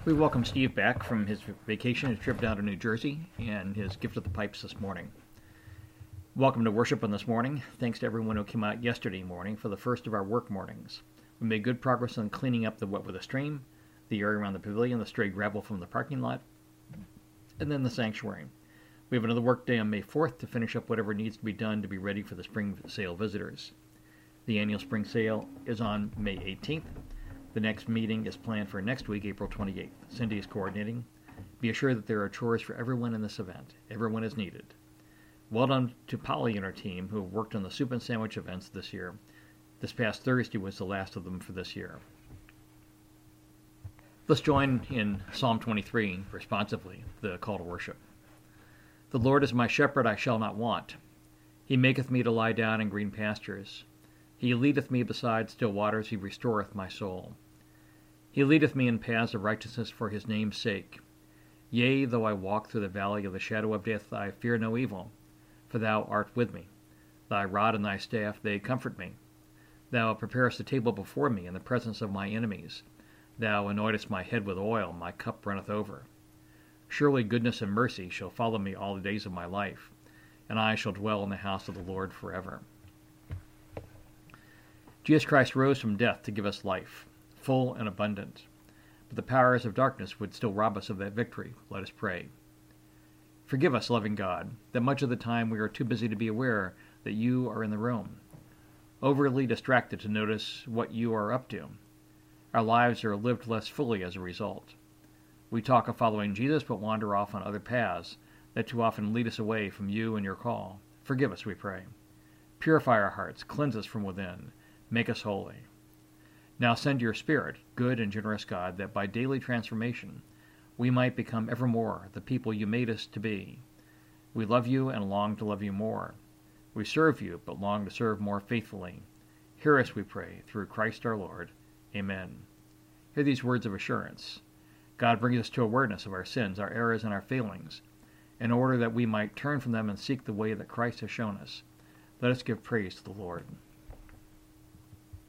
We welcome Steve back from his vacation, his trip down to New Jersey, and his gift of the pipes this morning. Welcome to worship on this morning. Thanks to everyone who came out yesterday morning for the first of our work mornings. We made good progress on cleaning up the wet with the stream, the area around the pavilion, the stray gravel from the parking lot, and then the sanctuary. We have another work day on May 4th to finish up whatever needs to be done to be ready for the spring sale visitors. The annual spring sale is on May 18th. The next meeting is planned for next week, April 28th. Cindy is coordinating. Be assured that there are chores for everyone in this event. Everyone is needed. Well done to Polly and her team who have worked on the soup and sandwich events this year. This past Thursday was the last of them for this year. Let's join in Psalm 23 responsively, the call to worship. The Lord is my shepherd, I shall not want. He maketh me to lie down in green pastures. He leadeth me beside still waters, he restoreth my soul. He leadeth me in paths of righteousness for his name's sake. Yea, though I walk through the valley of the shadow of death, I fear no evil, for thou art with me. Thy rod and thy staff, they comfort me. Thou preparest a table before me in the presence of my enemies. Thou anointest my head with oil, my cup runneth over. Surely goodness and mercy shall follow me all the days of my life, and I shall dwell in the house of the Lord forever. Jesus Christ rose from death to give us life, full and abundant. But the powers of darkness would still rob us of that victory. Let us pray. Forgive us, loving God, that much of the time we are too busy to be aware that you are in the room, overly distracted to notice what you are up to. Our lives are lived less fully as a result. We talk of following Jesus but wander off on other paths that too often lead us away from you and your call. Forgive us, we pray. Purify our hearts, cleanse us from within, make us holy. Now send your Spirit, good and generous God, that by daily transformation we might become ever more the people you made us to be. We love you and long to love you more. We serve you, but long to serve more faithfully. Hear us, we pray, through Christ our Lord. Amen. Hear these words of assurance. God brings us to awareness of our sins, our errors, and our failings, in order that we might turn from them and seek the way that Christ has shown us. Let us give praise to the Lord.